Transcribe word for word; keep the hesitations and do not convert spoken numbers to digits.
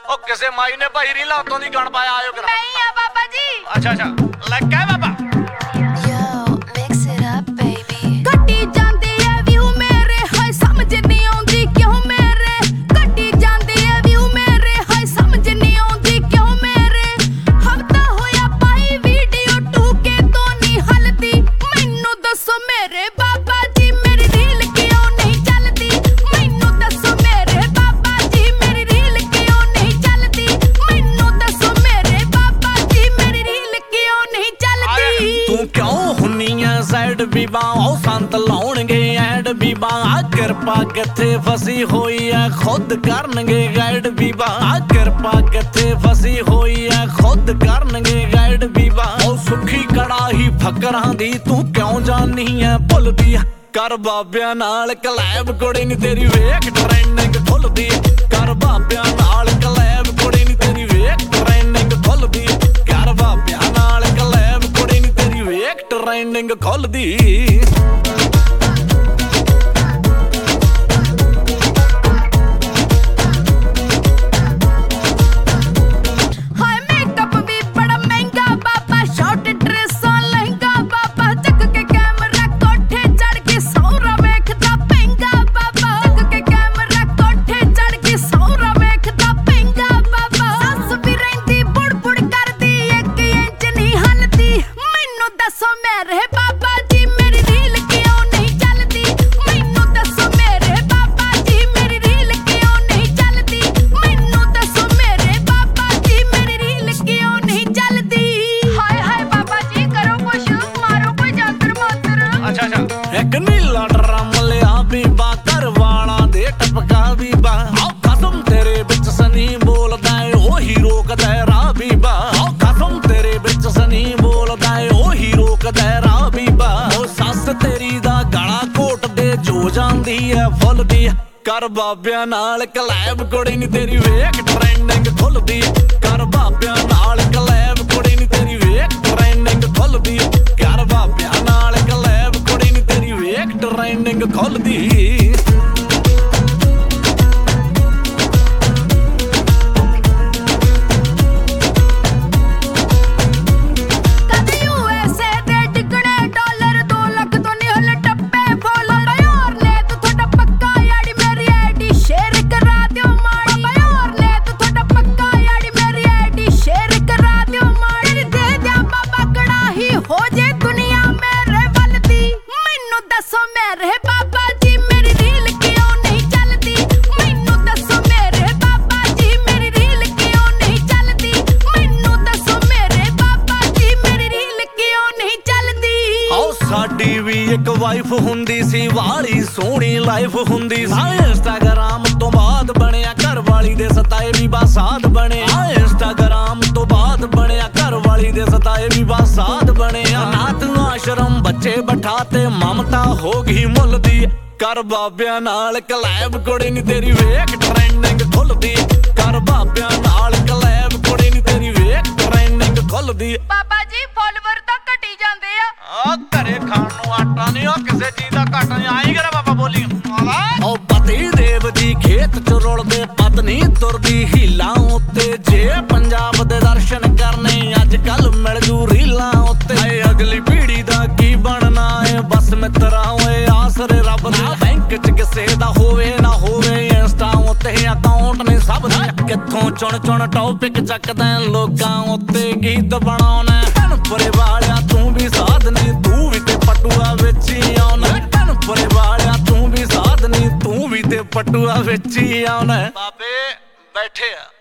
ਉਹ ਕਿਸੇ ਮਾਈ ਨੇ ਭਾਈ ਰੀਲਾ ਉਤੋਂ ਦੀ ਗਣ ਪਾਇਆ ਆਇਓ ਕਰ ਨਹੀਂ ਆ ਬਾਬਾ ਜੀ। ਅੱਛਾ ਅੱਛਾ ਲੈ ਕਹਿ ਬਾਬਾ ਯੋ ਮਿਕਸ ਇਟ ਅਪ ਬੇਬੀ। ਘਟੀ ਜਾਂਦੇ ਆ ਵਿਊ ਮੇਰੇ ਹਾਏ ਸਮਝ ਨਹੀਂ ਆਉਂਦੀ ਕਿਉਂ ਮੇਰੇ ਘਟੀ ਜਾਂਦੇ ਆ ਵਿਊ ਮੇਰੇ ਹਾਏ ਸਮਝ ਨਹੀਂ ਆਉਂਦੀ ਕਿਉਂ ਮੇਰੇ ਹਫਤਾ ਹੋਇਆ ਪਾਈ ਵੀਡੀਓ ਟੂਕੇ ਤੋਂ ਨਹੀਂ ਹਲਦੀ ਮੈਨੂੰ ਦੱਸੋ ਮੇਰੇ ਬਾਬਾ ਜੀ ਮੇਰੀ ਰੀਲ ਕਿਉਂ ਨਹੀਂ ਚੱਲਦੀ ਮੈਨੂੰ ਦੱਸੋ ਮੇਰੇ ਬਾਬਾ ਜੀ ਮੇਰੀ ਰੀਲ ਕਿਉਂ ਨਹੀਂ ਚੱਲਦੀ ਮੈਨੂੰ ਦੱਸੋ ਮੇਰੇ ਬਾਬਾ ਜੀ ਮੇਰੀ ਰੀਲ ਕਿਉਂ ਨਹੀਂ ਚੱਲਦੀ ਤੂੰ ਕਿਉਂ ਹੁੰਨੀ ਐ ਸਾਈਡ ਬੀਬਾ ਉਹ ਸੰਤ ਲਾਉਣਗੇ ਐਡ ਬੀਬਾ ਆ ਕਿਰਪਾ ਕਿੱਥੇ ਫਸੀ ਹੋਈ ਐ ਖੁਦ ਕਰਨਗੇ ਗਾਈਡ ਬੀਬਾ ਆ ਕਿਰਪਾ ਕਿੱਥੇ ਫਸੀ ਹੋਈ ਐ ਖੁਦ ਕਰਨਗੇ ਗਾਈਡ ਬੀਬਾ ਉਹ ਸੁੱਖੀ ਕੜਾਹੀ ਫਕਰਾਂ ਦੀ ਤੂੰ ਕਿਉਂ ਜਾਨੀ ਐ ਭੁੱਲਦੀ ਕਰ ਬਾਬਿਆਂ ਨਾਲ ਕਲੈਬ ਕੁੜੀ ਨੀ ਤੇਰੀ ਵੇਖ ਟ੍ਰੈਂਡਿੰਗ ਖੁੱਲਦੀ ਕਰ ਬਾਬਿਆਂ ਨਾਲ ਕਲੈਬ ਕੁੜੀ ਨੀ ਤੇਰੀ ਵੇਖ ਟ੍ਰੈਂਡਿੰਗ ਖੁੱਲਦੀ ਕਰ ਬਾਬਿਆਂ ਨਾਲ ਕਲੈਬ ਕੁੜੀ ਨੀ ਤੇਰੀ ਵੇਖ ਟ੍ਰੈਂਡਿੰਗ ਖੁੱਲਦੀ ਹਾਏ ਮੇਕਅਪ ਵੀ ਬੜਾ ਮਹਿੰਗਾ ਬਾਬਾ ਸ਼ਾਰਟ ਡਰੈਸਾਂ ਲਹਿੰਗਾ ਬਾਬਾ ਚੱਕ ਕੇ ਕੈਮਰਾ ਕੋਠੇ ਚੜ ਕੇ ਸੌਰਾ ਵੇਖਦਾ ਪੈਂਗਾ ਬਾਬਾ ਚੱਕ ਕੇ ਕੈਮਰਾ ਕੋਠੇ ਚੜ ਕੇ ਸੌਰਾ ਵੇਖਦਾ ਪੈਂਗਾ ਬਾਬਾ ਸੱਸ ਵੀ ਰਹਿੰਦੀ ਬੁੜ ਬੁੜ ਕਰਦੀ ਇੱਕ ਇੰਚ ਨਹੀਂ ਹਲਦੀ ਮੈਨੂੰ ਦੱਸੋ ਮੇਰੇ ਬਾਬਾ ਜੀ ਮੇਰੀ ਰੀਲ ਕਿਉਂ ਨਹੀਂ ਚੱਲਦੀ ਮੈਨੂੰ ਦੱਸੋ ਮੇਰੇ ਬਾਬਾ ਜੀ ਮੇਰੀ ਰੀਲ ਕਿਉਂ ਨਹੀਂ ਚੱਲਦੀ ਮੈਨੂੰ ਦੱਸੋ ਮੇਰੇ ਬਾਬਾ ਜੀ ਮੇਰੀ ਰੀਲ ਕਿਉਂ ਨਹੀਂ ਚੱਲਦੀ ਹਾਏ ਹਾਏ ਬਾਬਾ ਜੀ ਕਰੋ ਕੁਛ ਮਾਰੋ ਕੋਈ ਜੰਤਰ ਮੰਤਰ ਅੱਛਾ ਅੱਛਾ ਇੱਕ ਨੀਲਾ ਡਰਮ ਲਿਆ ਬੀਬਾ ਘਰ ਵਾਲਾ ਦੇ ਟਪਕਾ ਬੀਬਾ ਆਹ ਕਸਮ ਤੇਰੇ ਵਿੱਚ ਸਨੀ ਬੋਲਦਾ ਏ ਉਹੀ ਰੋਕਦਾ ਏ ਰਾਹ ਬੀਬਾ ਆਹ ਕਸਮ ਤੇਰੇ ਵਿੱਚ ਸਨੀ ਬੋਲਦਾ ਏ ਉਹੀ ਰੋਕਦਾ ਏ ਰਾਹ ਬੀਬਾ ਉਹ ਸੱਸ ਤੇਰੀ ਦਾ ਗਾਲਾਂ ਘੋਟਦੇ ਜੋ ਜਾਂਦੀ ਐ ਫੁੱਲਦੀ ਕਰ ਬਾਬਿਆਂ ਨਾਲ ਕਲੈਬ ਕੁੜੀ ਨੀ ਤੇਰੀ ਵੇਖ ਟ੍ਰੈਂਡਿੰਗ ਖੁੱਲਦੀ ਕਰ ਬਾਬਿਆਂ ਨਾਲ ਕਲੈਬ ਕੁੜੀ ਨੀ ਤੇਰੀ ਵੇਖ ਟ੍ਰੈਂਡਿੰਗ ਖੁੱਲਦੀ ਕਰ ਬਾਬਿਆਂ ਨਾਲ ਕਲੈਬ ਕੁੜੀ ਨੀ ਤੇਰੀ ਵੇਖ ਟ੍ਰੈਂਡਿੰਗ ਖੁੱਲਦੀ ਕਦੇ ਯੂਐਸਏ ਦੇ ਟਿਕਣੇ ਡਾਲਰ ਦੋ ਲੱਖ ਤੋਂ ਨਹੀਂ ਹਲੇ ਟੱਪੇ ਫੁੱਲ ਯਾਰ ਨੇ ਤੂੰ ਤੁਹਾਡਾ ਪੱਕਾ ਯਾੜੀ ਮੇਰੀ ਆਈਡੀ ਸ਼ੇਅਰ ਕਰਾ ਦਿਓ ਮਾੜੀ ਯਾਰ ਨੇ ਤੂੰ ਤੁਹਾਡਾ ਪੱਕਾ ਯਾੜੀ ਮੇਰੀ ਆਈਡੀ ਸ਼ੇਅਰ ਕਰਾ ਦਿਓ ਮਾੜੀ ਦੇ ਦਿਆਂ ਬਾਬਾ ਕੜਾਹੀ ਹੋ ਜੇ ਦੁਨੀਆ ਮੇਰੇ ਵੱਲ ਦੀ ਮੈਨੂੰ ਦੱਸੋ ਮੇਰੇ ਬਾਬਾ ਜੀ ਮੇਰੀ ਰੀਲ ਕਿਉਂ ਨਹੀਂ ਚੱਲਦੀ ਮੈਨੂੰ ਦੱਸੋ ਮੇਰੇ ਬਾਬਾ ਜੀ ਮੇਰੀ ਰੀਲ ਕਿਉਂ ਨਹੀਂ ਚੱਲਦੀ ਮੈਨੂੰ ਦੱਸੋ ਮੇਰੇ ਬਾਬਾ ਜੀ ਮੇਰੀ ਰੀਲ ਕਿਉਂ ਨਹੀਂ ਚੱਲਦੀ ਆਓ ਸਾਡੀ ਵੀ ਇੱਕ ਵਾਈਫ ਹੁੰਦੀ ਸੀ ਵਾਲੀ ਸੋਹਣੀ ਲਾਈਫ ਹੁੰਦੀ ਸੀ ਇੰਸਟਾਗ੍ਰਾਮ ਤੋਂ ਬਾਅਦ ਬਣਿਆ ਘਰ ਵਾਲੀ ਦੇ ਸਤਾਏ ਵੀ ਬਾਸਾਦ ਬਣਿਆ ਇੰਸਟਾਗ੍ਰਾਮ ਤੋਂ ਬਾਅਦ ਬਣਿਆ ਘਰ ਵਾਲੀ ਦੇ ਸਤਾਏ ਵੀ ਬਾਸਾਦ ਬਣਿਆ ਨਾਥ ਆਸ਼ਰਮ ਬੱਚੇ ਬਿਠਾ ਤੇ ਮਮਤਾ ਹੋ ਗਈ ਮੁੱਲ ਦੀ ਕਰ ਬਾਬਿਆਂ ਨਾਲ ਕਲੈਬ ਕੁੜੀ ਨੀ ਤੇਰੀ ਵੇਖ ਟ੍ਰੈਂਡਿੰਗ ਖੁੱਲਦੀ ਕਰ ਬਾਬਿਆਂ ਨਾਲ ਕਲੈਬ ਕੁੜੀ ਨੀ ਤੇਰੀ ਵੇਖ ਟ੍ਰੈਂਡਿੰਗ ਖੁੱਲਦੀ ਬਾਬਾ ਜੀ ਫੋਲੋਵਰ ਤਾਂ ਘਟੀ ਜਾਂਦੇ ਆ ਆ ਘਰੇ ਖਾਣ ਨੂੰ ਆਟਾ ਨਹੀਂ ਉਹ ਕਿਸੇ ਚੀਜ਼ ਦਾ ਘਾਟਾ ਨਹੀਂ ਆਈ ਕਰਾ ਬਾਬਾ ਬੋਲੀ ਉਹ ਪਤੀ ਦੇਵ ਦੀ ਖੇਤ ਚ ਰੁਲਦੇ ਪਤਨੀ ਤੁਰਦੀ ਹੀਲਾਂ ਉੱਤੇ ਜੇ ਪੰਜਾਬ ਦੇ ਦਰਸ਼ਨ ਕਰਨੇ ਅੱਜ ਕੱਲ ਮਿਲ ਜੂ ਰੀਲਾਂ ਉੱਤੇ ਏ ਅਗਲੀ ਪੀੜੀ ਦਾ ਕੀ ਬਣਨਾ ਏ ਬਸ ਮਿੱਤਰਾਂ ਓਏ ਆਸਰੇ ਰੱਬ ਦੇ ਬੈਂਕ ਚ ਕਿਸੇ ਦਾ ਹੋਵੇ ਨਾ ਹੋਵੇ ਇੰਸਟਾ ਉੱਤੇ ਅਕਾਊਂਟ ਨੇ ਸਭ ਦਾ ਕਿੱਥੋਂ ਚੁਣ ਚੁਣ ਟੌਪਿਕ ਚੱਕਦਾ ਲੋਕਾਂ ਉੱਤੇ ਗੀਤ ਬਣਾਉਣਾ ਧਨਪੁਰੇ ਵਾਲਿਆ ਤੂੰ ਵੀ ਸਾਧ ਨਹੀਂ ਤੂੰ ਵੀ ਤੇ ਪਟੂਆ ਵਿੱਚ ਹੀ ਆਉਣਾ ਧਨਪੁਰੇ ਵਾਲਿਆ ਤੂੰ ਵੀ ਸਾਧ ਨਹੀਂ ਤੂੰ ਵੀ ਤੇ ਪਟੂਆ ਵਿੱਚ ਹੀ ਆਉਣਾ ਬਾਬੇ ਬੈਠੇ ਆ